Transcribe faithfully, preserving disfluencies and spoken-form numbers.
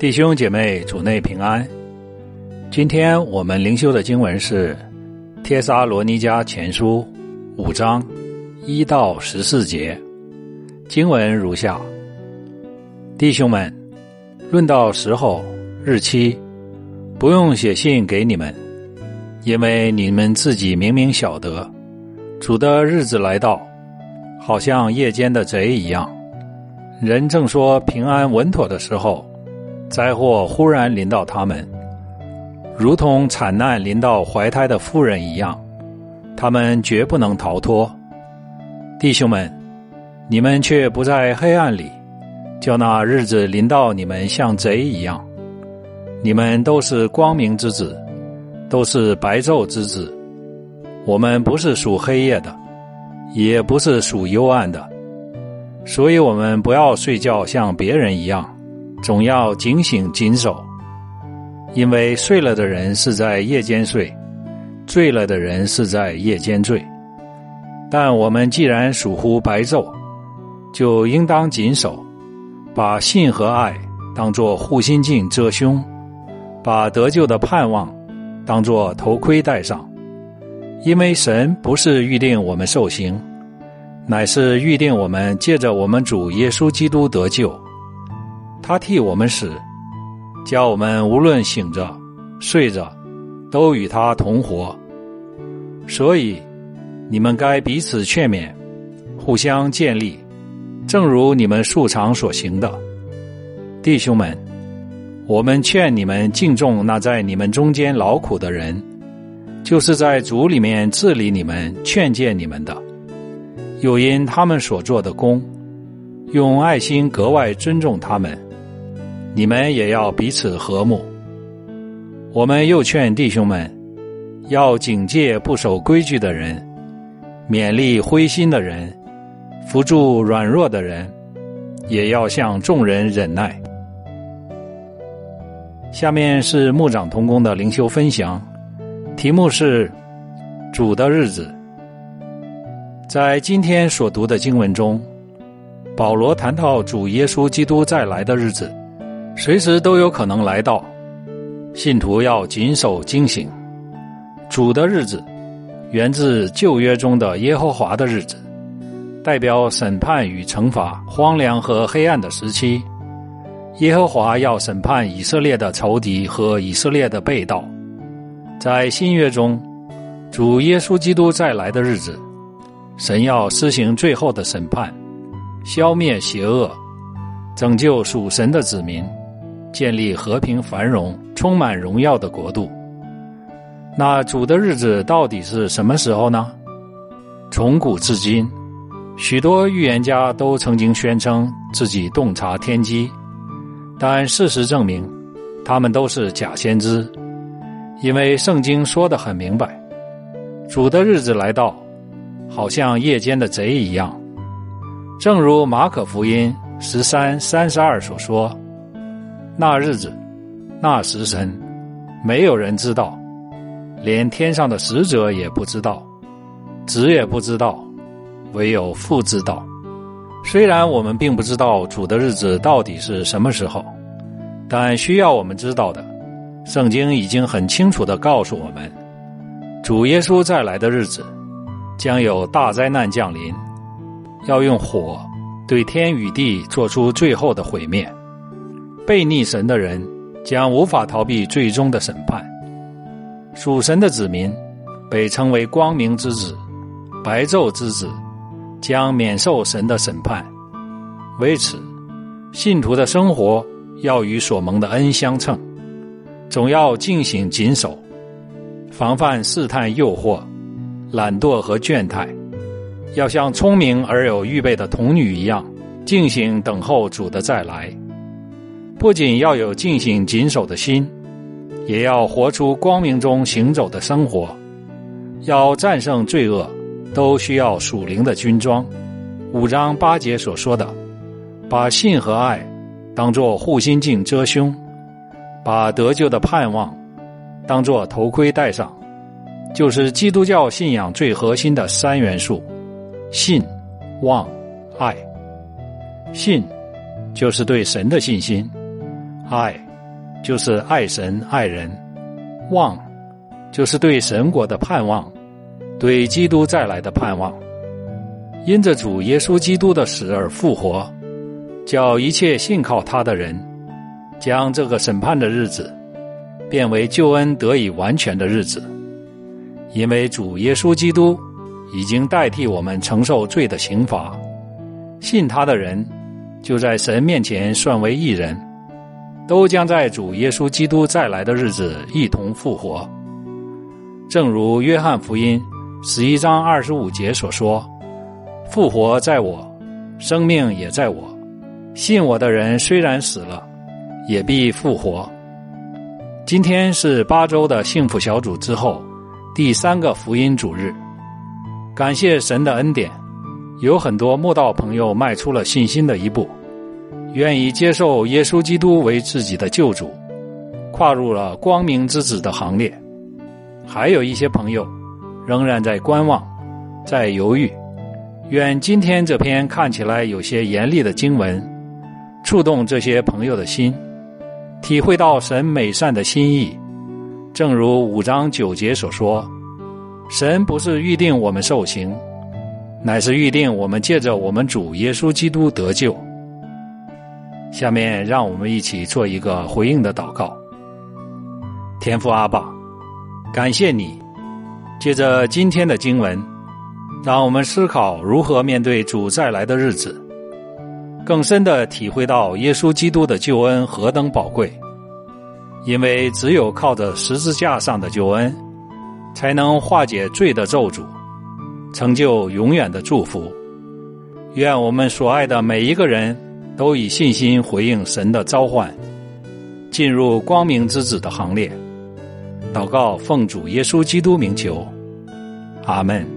弟兄姐妹，主内平安。今天我们灵修的经文是帖撒罗尼迦前书五章一到十四节。经文如下：弟兄们，论到时候日期，不用写信给你们，因为你们自己明明晓得，主的日子来到，好像夜间的贼一样。人正说平安稳妥的时候，灾祸忽然临到他们，如同惨难临到怀胎的妇人一样，他们绝不能逃脱。弟兄们，你们却不在黑暗里，叫那日子临到你们像贼一样。你们都是光明之子，都是白昼之子。我们不是属黑夜的，也不是属幽暗的，所以我们不要睡觉像别人一样，总要警醒谨守。因为睡了的人是在夜间睡，醉了的人是在夜间醉。但我们既然属乎白昼，就应当谨守，把信和爱当作护心镜遮胸，把得救的盼望当作头盔戴上。因为神不是预定我们受刑，乃是预定我们借着我们主耶稣基督得救。他替我们死，叫我们无论醒着睡着，都与他同活。所以你们该彼此劝勉，互相建立，正如你们素常所行的。弟兄们，我们劝你们敬重那在你们中间劳苦的人，就是在主里面治理你们劝诫你们的，又因他们所做的工，用爱心格外尊重他们。你们也要彼此和睦。我们又劝弟兄们，要警戒不守规矩的人，勉励灰心的人，扶助软弱的人，也要向众人忍耐。下面是牧长同工的灵修分享，题目是主的日子。在今天所读的经文中，保罗谈到主耶稣基督再来的日子随时都有可能来到，信徒要谨守警醒。主的日子源自旧约中的耶和华的日子，代表审判与惩罚荒凉和黑暗的时期。耶和华要审判以色列的仇敌和以色列的背道。在新约中，主耶稣基督再来的日子，神要施行最后的审判，消灭邪恶，拯救属神的子民，建立和平繁荣充满荣耀的国度。那主的日子到底是什么时候呢？从古至今，许多预言家都曾经宣称自己洞察天机，但事实证明他们都是假先知。因为圣经说得很明白，主的日子来到，好像夜间的贼一样。正如马可福音十三三十二所说，那日子那时辰，没有人知道，连天上的使者也不知道，子也不知道，唯有父知道。虽然我们并不知道主的日子到底是什么时候，但需要我们知道的，圣经已经很清楚地告诉我们，主耶稣再来的日子将有大灾难降临，要用火对天与地做出最后的毁灭。悖逆神的人将无法逃避最终的审判。属神的子民被称为光明之子、白昼之子，将免受神的审判。为此，信徒的生活要与所蒙的恩相称，总要警醒谨守，防范试探诱惑、懒惰和倦怠，要像聪明而有预备的童女一样，静心等候主的再来。不仅要有警醒谨守的心，也要活出光明中行走的生活。要战胜罪恶，都需要属灵的军装。五章八节所说的，把信和爱当作护心镜遮胸，把得救的盼望当作头盔戴上，就是基督教信仰最核心的三元素：信、望、爱。信就是对神的信心，爱就是爱神爱人，望就是对神国的盼望，对基督再来的盼望。因着主耶稣基督的死而复活，叫一切信靠他的人，将这个审判的日子变为救恩得以完全的日子。因为主耶稣基督已经代替我们承受罪的刑罚，信他的人就在神面前算为义人，都将在主耶稣基督再来的日子一同复活。正如约翰福音十一章二十五节所说，复活在我，生命也在我，信我的人虽然死了，也必复活。今天是八周的幸福小组之后第三个福音主日，感谢神的恩典，有很多慕道朋友迈出了信心的一步，愿意接受耶稣基督为自己的救主，跨入了光明之子的行列。还有一些朋友仍然在观望，在犹豫。愿今天这篇看起来有些严厉的经文触动这些朋友的心，体会到神美善的心意。正如五章九节所说，神不是预定我们受刑，乃是预定我们借着我们主耶稣基督得救。下面让我们一起做一个回应的祷告。天父阿爸，感谢你借着今天的经文，让我们思考如何面对主再来的日子，更深地体会到耶稣基督的救恩何等宝贵。因为只有靠着十字架上的救恩，才能化解罪的咒诅，成就永远的祝福。愿我们所爱的每一个人都以信心回应神的召唤，进入光明之子的行列。祷告奉主耶稣基督名求，阿们。